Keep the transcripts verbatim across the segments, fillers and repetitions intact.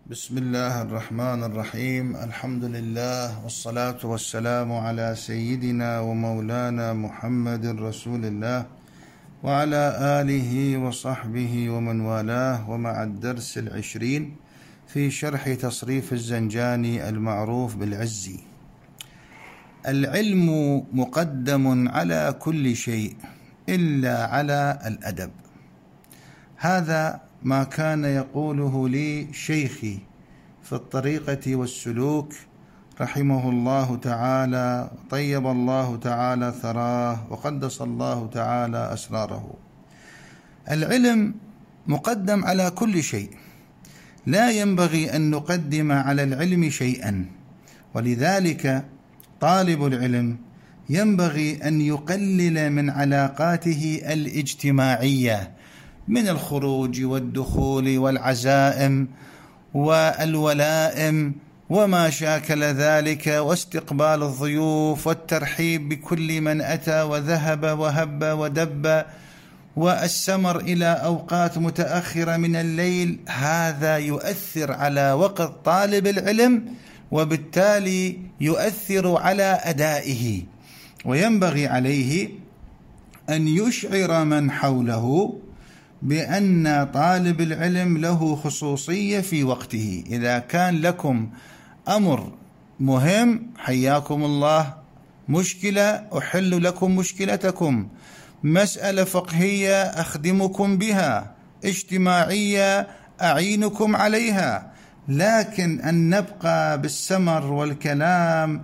بسم الله الرحمن الرحيم. الحمد لله والصلاة والسلام على سيدنا ومولانا محمد رسول الله وعلى آله وصحبه ومن والاه. ومع الدرس العشرين في شرح تصريف الزنجاني المعروف بالعزي. العلم مقدم على كل شيء إلا على الأدب. هذا ما كان يقوله لي شيخي في الطريقة والسلوك رحمه الله تعالى، طيب الله تعالى ثراه وقدس الله تعالى أسراره. العلم مقدم على كل شيء، لا ينبغي أن نقدم على العلم شيئا، ولذلك طالب العلم ينبغي أن يقلل من علاقاته الاجتماعية من الخروج والدخول والعزائم والولائم وما شاكل ذلك، واستقبال الضيوف والترحيب بكل من أتى وذهب وهب ودب، والسمر إلى أوقات متأخرة من الليل. هذا يؤثر على وقت طالب العلم وبالتالي يؤثر على أدائه، وينبغي عليه أن يشعر من حوله بأن طالب العلم له خصوصية في وقته. إذا كان لكم أمر مهم حياكم الله، مشكلة أحل لكم مشكلتكم، مسألة فقهية أخدمكم بها، اجتماعية أعينكم عليها، لكن أن نبقى بالسمر والكلام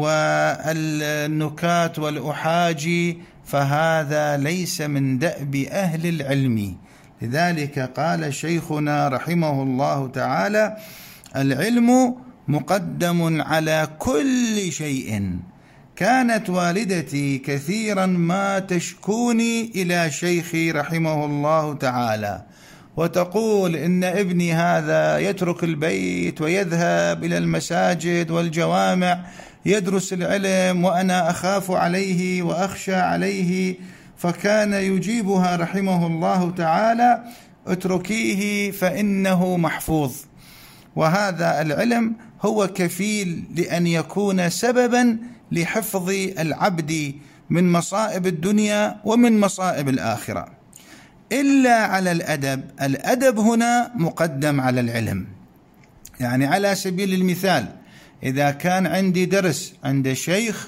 والنكات والأحاجي فهذا ليس من دأب أهل العلم. لذلك قال شيخنا رحمه الله تعالى: العلم مقدم على كل شيء. كانت والدتي كثيرا ما تشكوني إلى شيخي رحمه الله تعالى وتقول إن ابني هذا يترك البيت ويذهب إلى المساجد والجوامع يدرس العلم وأنا أخاف عليه وأخشى عليه، فكان يجيبها رحمه الله تعالى: اتركيه فإنه محفوظ. وهذا العلم هو كفيل لأن يكون سببا لحفظ العبد من مصائب الدنيا ومن مصائب الآخرة. إلا على الأدب. الأدب هنا مقدم على العلم. يعني على سبيل المثال، إذا كان عندي درس عند شيخ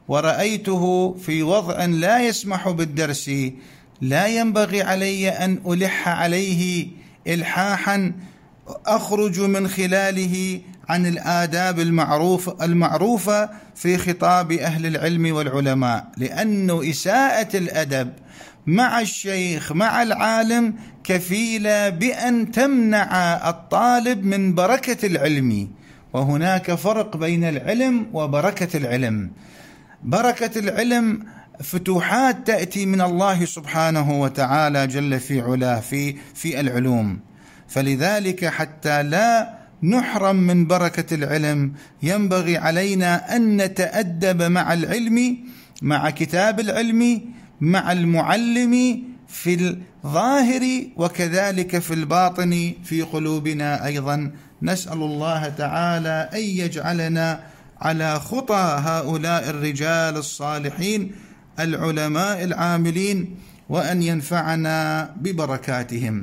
ورأيته في وضع لا يسمح بالدرس، لا ينبغي علي أن ألح عليه إلحاحا أخرج من خلاله عن الآداب المعروف المعروفة في خطاب أهل العلم والعلماء، لأنه إساءة الأدب مع الشيخ مع العالم كفيلة بأن تمنع الطالب من بركة العلم. وهناك فرق بين العلم وبركة العلم. بركة العلم فتوحات تأتي من الله سبحانه وتعالى جل في علاه في في العلوم، فلذلك حتى لا نحرم من بركة العلم ينبغي علينا أن نتأدب مع العلم، مع كتاب العلم، مع المعلم في الظاهر وكذلك في الباطن في قلوبنا أيضا. نسأل الله تعالى أن يجعلنا على خطى هؤلاء الرجال الصالحين العلماء العاملين، وأن ينفعنا ببركاتهم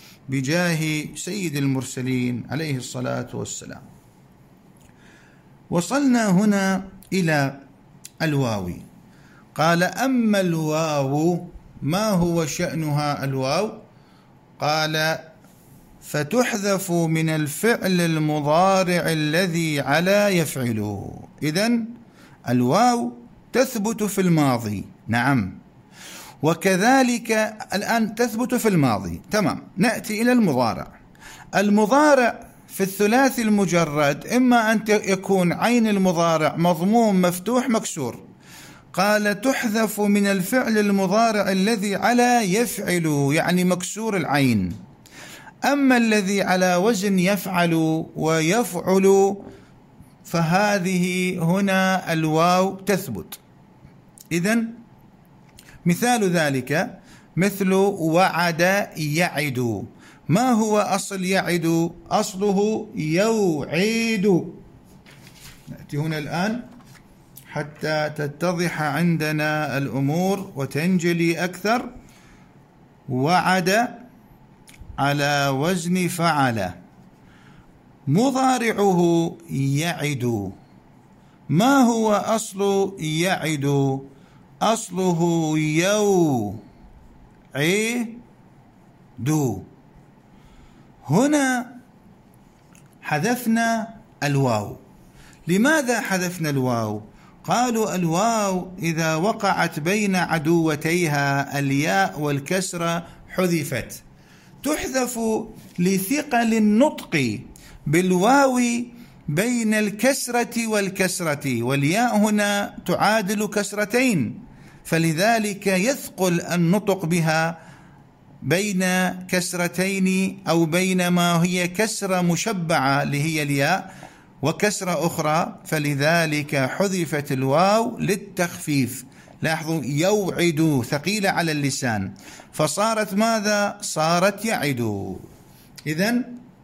بجاه سيد المرسلين عليه الصلاة والسلام. وصلنا هنا إلى الواو. قال: أما الواو ما هو شأنها الواو؟ قال: فتحذف من الفعل المضارع الذي على يفعل. إذن الواو تثبت في الماضي، نعم، وكذلك الآن تثبت في الماضي، تمام. نأتي إلى المضارع. المضارع في الثلاثي المجرد إما أن يكون عين المضارع مضموم مفتوح مكسور. قال: تحذف من الفعل المضارع الذي على يفعل، يعني مكسور العين. أما الذي على وزن يفعل ويفعل فهذه هنا الواو تثبت. إذن مثال ذلك مثل وعد يعد. ما هو أصل يعد؟ أصله يوعد. نأتي هنا الآن حتى تتضح عندنا الأمور وتنجلي أكثر. وعد على وزن فعل، مضارعه يعد. ما هو أصل يعد؟ أصله يوعد. هنا حذفنا الواو. لماذا حذفنا الواو؟ قالوا الواو إذا وقعت بين عدوتيها الياء والكسرة حذفت. تحذف لثقل النطق بالواو بين الكسرة والكسرة، والياء هنا تعادل كسرتين، فلذلك يثقل النطق بها بين كسرتين أو بين ما هي كسرة مشبعة اللي هي الياء وكسرة أخرى، فلذلك حذفت الواو للتخفيف. لاحظوا يوعد ثقيلة على اللسان، فصارت ماذا؟ صارت يعد. إذن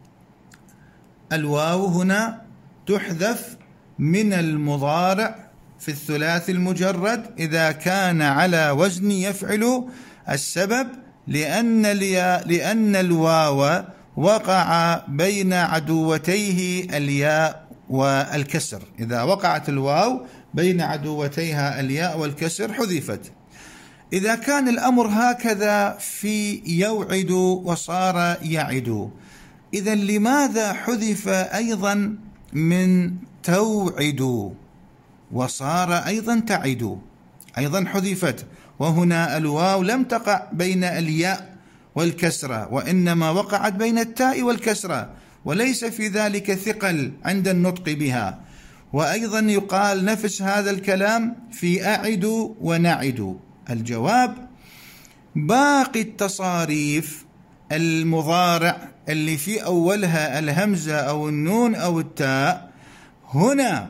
الواو هنا تحذف من المضارع في الثلاثي المجرد إذا كان على وزن يفعل. السبب لأن الياء لأن الواو وقع بين عدوتيه الياء والكسر. إذا وقعت الواو بين عدوتيها الياء والكسر حذفت. إذا كان الأمر هكذا في يوعد وصار يعد، إذا لماذا حذف أيضا من توعد وصار أيضا تعد؟ أيضا حذفت، وهنا الواو لم تقع بين الياء والكسرة، وإنما وقعت بين التاء والكسرة، وليس في ذلك ثقل عند النطق بها. وأيضا يقال نفس هذا الكلام في أعد ونعد. الجواب باقي التصاريف المضارع اللي في أولها الهمزة أو النون أو التاء، هنا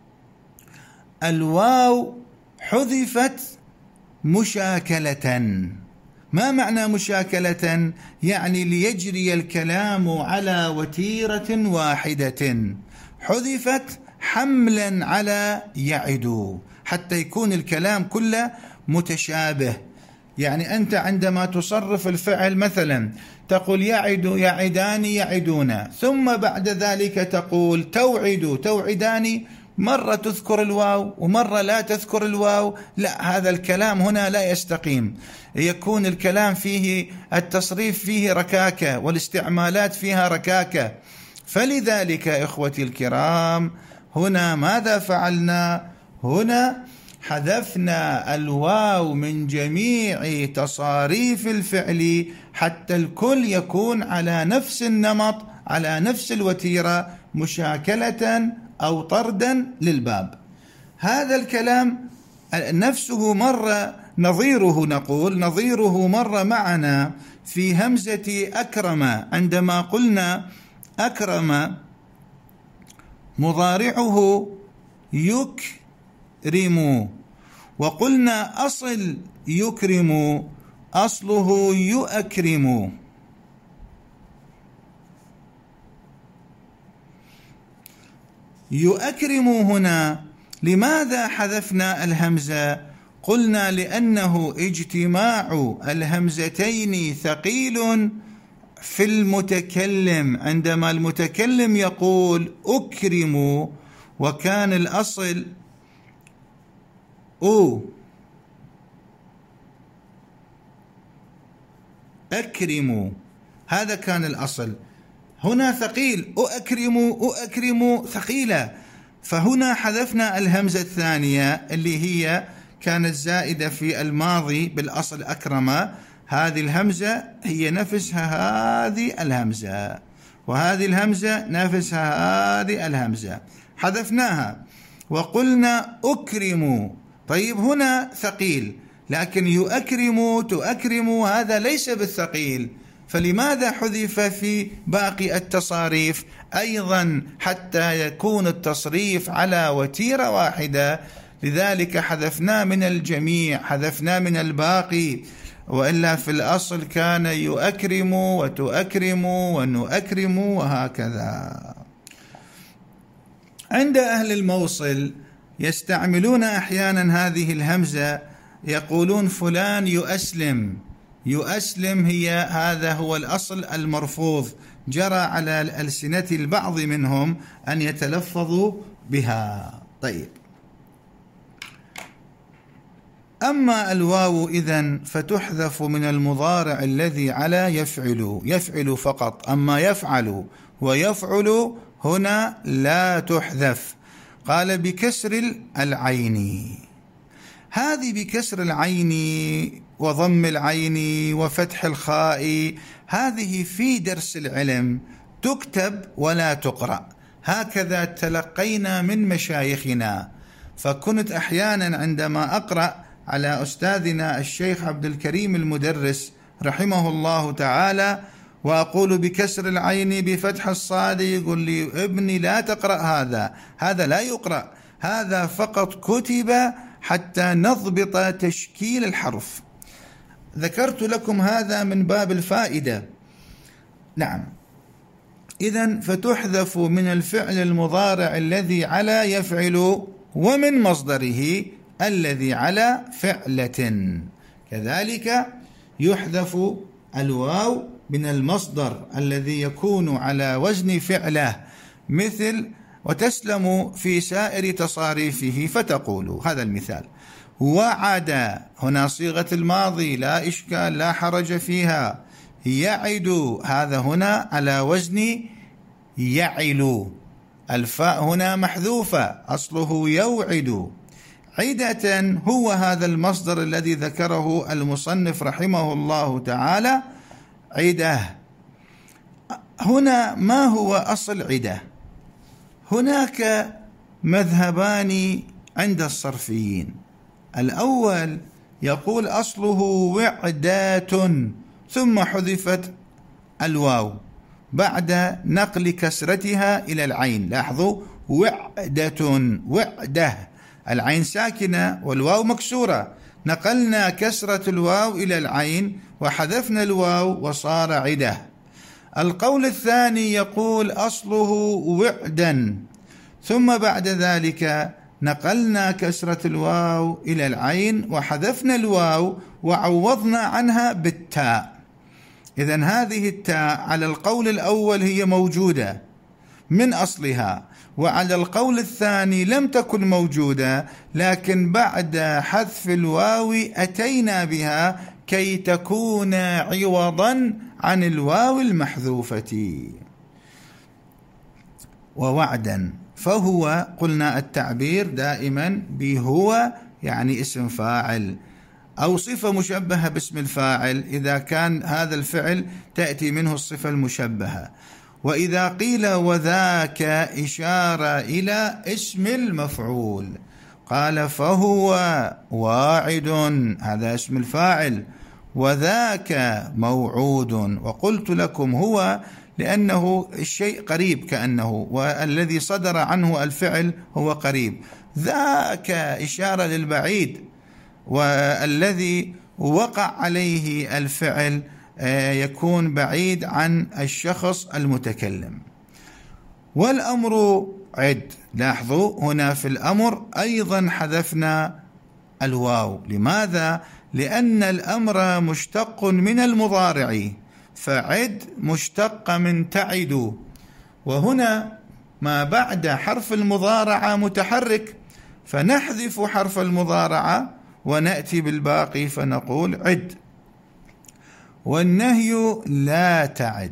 الواو حذفت مشاكلة. ما معنى مشاكلة؟ يعني ليجري الكلام على وتيرة واحدة، حذفت حملا على يعد حتى يكون الكلام كله متشابه. يعني أنت عندما تصرف الفعل مثلا تقول يعد يعدان يعدون، ثم بعد ذلك تقول توعد توعدان، مرة تذكر الواو ومرة لا تذكر الواو، لا، هذا الكلام هنا لا يستقيم. يكون الكلام فيه التصريف فيه ركاكة والاستعمالات فيها ركاكة. فلذلك إخوتي الكرام هنا ماذا فعلنا؟ هنا حذفنا الواو من جميع تصاريف الفعل حتى الكل يكون على نفس النمط، على نفس الوتيرة، مشاكلة أو طردا للباب. هذا الكلام نفسه مرة نظيره، نقول نظيره مرة معنا في همزة أكرم، عندما قلنا أكرم مضارعه يكرم، وقلنا أصل يكرم أصله يؤكرم. يؤكرم هنا لماذا حذفنا الهمزة؟ قلنا لأنه اجتماع الهمزتين ثقيل في المتكلم، عندما المتكلم يقول أكرم وكان الأصل أو أكرم، هذا كان الأصل. هنا ثقيل أكرم أكرم ثقيلة، فهنا حذفنا الهمزة الثانية اللي هي كانت زائدة في الماضي بالأصل أكرم. هذه الهمزة هي نفسها هذه الهمزة، وهذه الهمزة نفسها هذه الهمزة، حذفناها وقلنا أكرم. طيب هنا ثقيل، لكن يؤكرم تؤكرم هذا ليس بالثقيل، فلماذا حذف في باقي التصاريف أيضا حتى يكون التصريف على وتيرة واحدة؟ لذلك حذفنا من الجميع، حذفنا من الباقي. وإلا في الأصل كان يؤكرم وتؤكرم ونؤكرم وهكذا. عند أهل الموصل يستعملون أحيانا هذه الهمزة، يقولون فلان يؤسلم. يؤسلم هي هذا هو الأصل المرفوض، جرى على ألسنة البعض منهم أن يتلفظوا بها. طيب، أما الواو إذن فتحذف من المضارع الذي على يفعل، يفعل فقط، أما يفعل ويفعل هنا لا تحذف. قال بكسر العين، هذه بكسر العين وضم العين وفتح الخاء، هذه في درس العلم تكتب ولا تقرأ، هكذا تلقينا من مشايخنا. فكنت أحيانا عندما أقرأ على أستاذنا الشيخ عبد الكريم المدرس رحمه الله تعالى وأقول بكسر العين بفتح الصاد، يقول لي ابني لا تقرأ هذا، هذا لا يقرأ، هذا فقط كتب حتى نضبط تشكيل الحرف. ذكرت لكم هذا من باب الفائدة. نعم، إذن فتحذف من الفعل المضارع الذي على يفعل ومن مصدره الذي على فعلة. كذلك يحذف الواو من المصدر الذي يكون على وزن فعله، مثل وتسلم في سائر تصاريفه، فتقول هذا المثال وعد، هنا صيغة الماضي لا إشكال لا حرج فيها. يعد، هذا هنا على وزن يعل، الفاء هنا محذوفة أصله يوعد. عدة هو هذا المصدر الذي ذكره المصنف رحمه الله تعالى، عدة. هنا ما هو أصل عدة؟ هناك مذهبان عند الصرفيين. الأول يقول أصله وعدات ثم حذفت الواو بعد نقل كسرتها إلى العين. لاحظوا، وعدة، وعده، العين ساكنة والواو مكسورة، نقلنا كسرة الواو إلى العين وحذفنا الواو وصار عدة. القول الثاني يقول أصله وعدا ثم بعد ذلك نقلنا كسرة الواو إلى العين وحذفنا الواو وعوضنا عنها بالتاء. إذن هذه التاء على القول الأول هي موجودة من أصلها، وعلى القول الثاني لم تكن موجودة، لكن بعد حذف الواو أتينا بها كي تكون عوضا عن الواو المحذوفة. ووعدا فهو، قلنا التعبير دائما بهو يعني اسم فاعل أو صفة مشبهة باسم الفاعل، إذا كان هذا الفعل تأتي منه الصفة المشبهة. وإذا قيل وذاك إشارة إلى اسم المفعول، قال فهو واعد، هذا اسم الفاعل، وذاك موعود. وقلت لكم هو لأنه الشيء قريب كأنه، والذي صدر عنه الفعل هو قريب. ذاك إشارة للبعيد، والذي وقع عليه الفعل يكون بعيد عن الشخص المتكلم. والأمر عد، لاحظوا هنا في الأمر أيضا حذفنا الواو. لماذا؟ لأن الأمر مشتق من المضارع، فعد مشتق من تعد، وهنا ما بعد حرف المضارعة متحرك، فنحذف حرف المضارعة ونأتي بالباقي فنقول عد. والنهي لا تعد،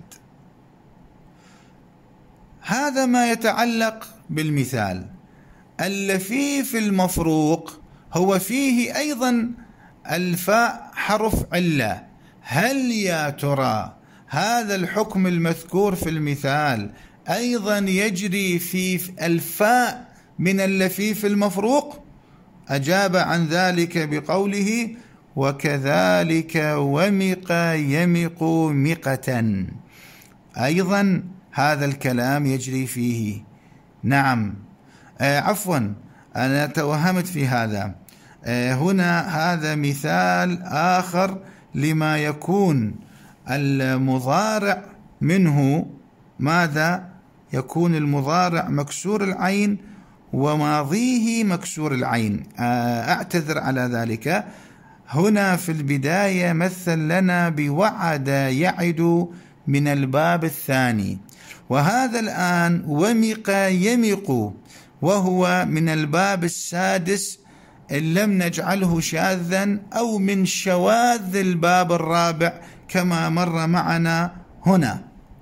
هذا ما يتعلق بالمثال. اللفيف المفروق هو فيه أيضا الفاء حرف علة. هل يا ترى هذا الحكم المذكور في المثال أيضا يجري في الفاء من اللفيف المفروق؟ أجاب عن ذلك بقوله وكذلك ومق يمق مقة، أيضا هذا الكلام يجري فيه. نعم، آه عفوا أنا توهمت في هذا. آه هنا هذا مثال آخر لما يكون المضارع منه ماذا؟ يكون المضارع مكسور العين وماضيه مكسور العين. أعتذر على ذلك. هنا في البداية مثل لنا بوعد يعد من الباب الثاني، وهذا الآن ومق يمق وهو من الباب السادس إن لم نجعله شاذا أو من شواذ الباب الرابع كما مر معنا هنا.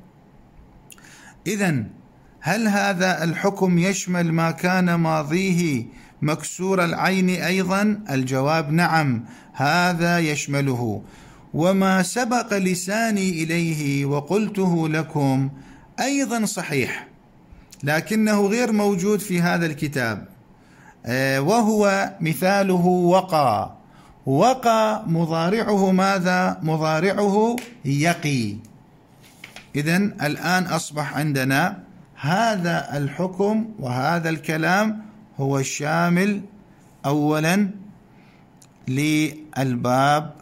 إذن هل هذا الحكم يشمل ما كان ماضيه مكسور العين أيضا؟ الجواب نعم، هذا يشمله. وما سبق لساني إليه وقلته لكم أيضا صحيح، لكنه غير موجود في هذا الكتاب، وهو مثاله وقى. وقى مضارعه ماذا؟ مضارعه يقي. إذن الآن أصبح عندنا هذا الحكم وهذا الكلام هو الشامل أولا للباب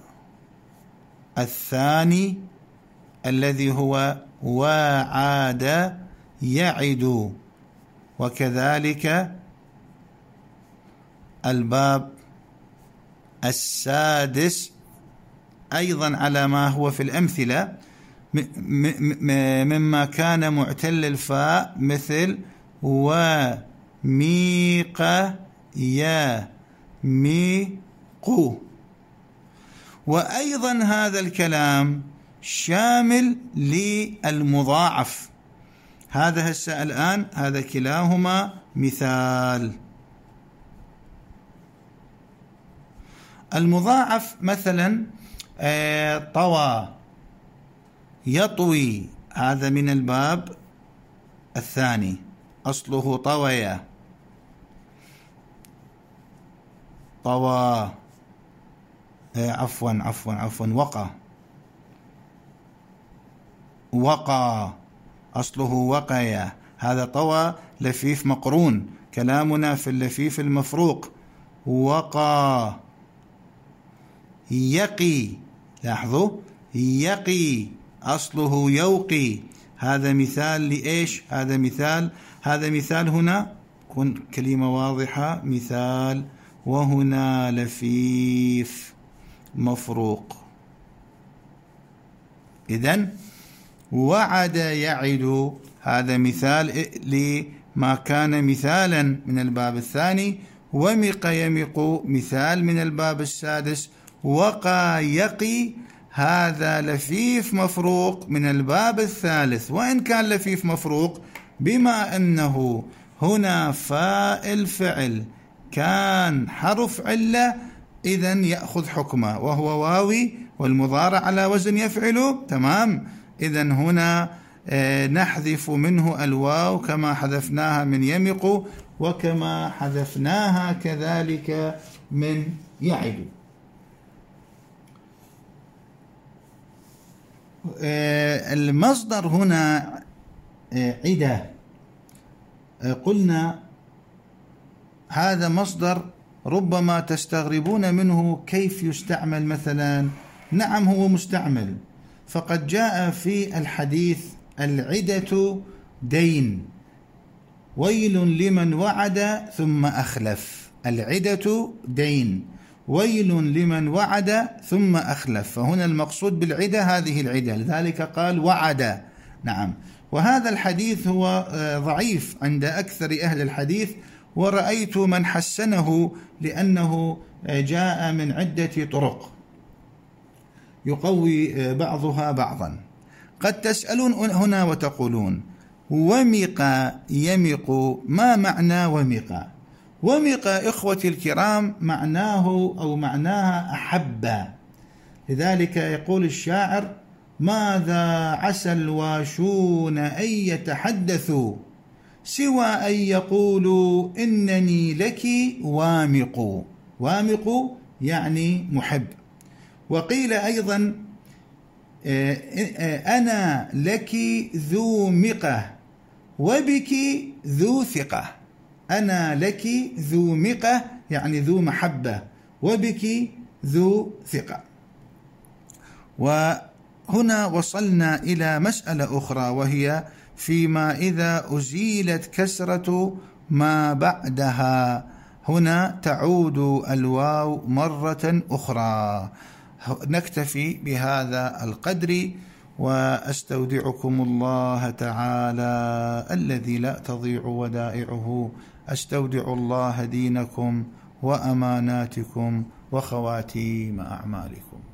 الثاني الذي هو وعاد يعد، وكذلك الباب السادس أيضا على ما هو في الأمثلة مما كان معتل الفاء مثل وميق يميق. وأيضا هذا الكلام شامل للمضاعف. هذا هسه الآن هذا كلاهما مثال. المضاعف مثلا طوى يطوي، هذا من الباب الثاني، أصله طوية، طوى عفوا عفوا عفوا وقى، وقى أصله وقيا، هذا طوى لفيف مقرون، كلامنا في اللفيف المفروق. وقى يقي، لاحظوا يقي أصله يوقي، هذا مثال لإيش؟ هذا مثال هذا مثال هنا كن كلمة واضحة مثال، وهنا لفيف مفروق. إذن وعد يعد هذا مثال لما كان مثالا من الباب الثاني، ومق يمق مثال من الباب السادس، وقى يقي هذا لفيف مفروق من الباب الثالث. وإن كان لفيف مفروق بما أنه هنا فاء الفعل كان حرف علة إذن يأخذ حكمه وهو واوي، والمضارع على وزن يفعل، تمام. إذن هنا نحذف منه الواو كما حذفناها من يمق، وكما حذفناها كذلك من يعد. المصدر هنا عدة، قلنا هذا مصدر ربما تستغربون منه كيف يستعمل مثلا. نعم هو مستعمل، فقد جاء في الحديث العدة دين، ويل لمن وعد ثم أخلف. العدة دين، ويل لمن وعد ثم أخلف، فهنا المقصود بالعدة هذه العدة، لذلك قال وعد. نعم، وهذا الحديث هو ضعيف عند أكثر أهل الحديث، ورأيت من حسنه لأنه جاء من عدة طرق يقوي بعضها بعضا. قد تسألون هنا وتقولون ومق يمق، ما معنى ومق؟ ومق إخوتي الكرام معناه أو معناها أحب، لذلك يقول الشاعر ماذا عسى الواشون أن يتحدثوا سوى أن يقولوا إنني لك وامق. وامق يعني محب. وقيل أيضا أنا لك ذو مقة وبك ذو ثقة. أنا لك ذو مقة يعني ذو محبة، وبك ذو ثقة. وهنا وصلنا إلى مسألة أخرى، وهي فيما إذا أزيلت كسرة ما بعدها، هنا تعود الواو مرة أخرى. نكتفي بهذا القدر، وأستودعكم الله تعالى الذي لا تضيع ودائعه. أستودع الله دينكم وأماناتكم وخواتيم أعمالكم.